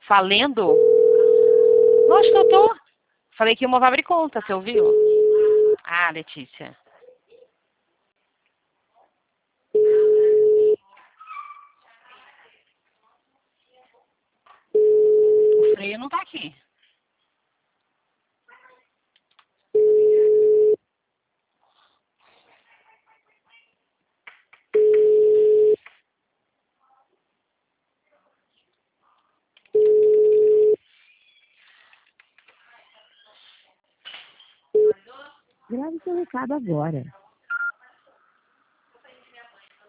Falendo? Lógico que eu tô. Falei que uma abre conta, você ouviu? Ah, Letícia. O freio não tá aqui. Grave seu recado agora.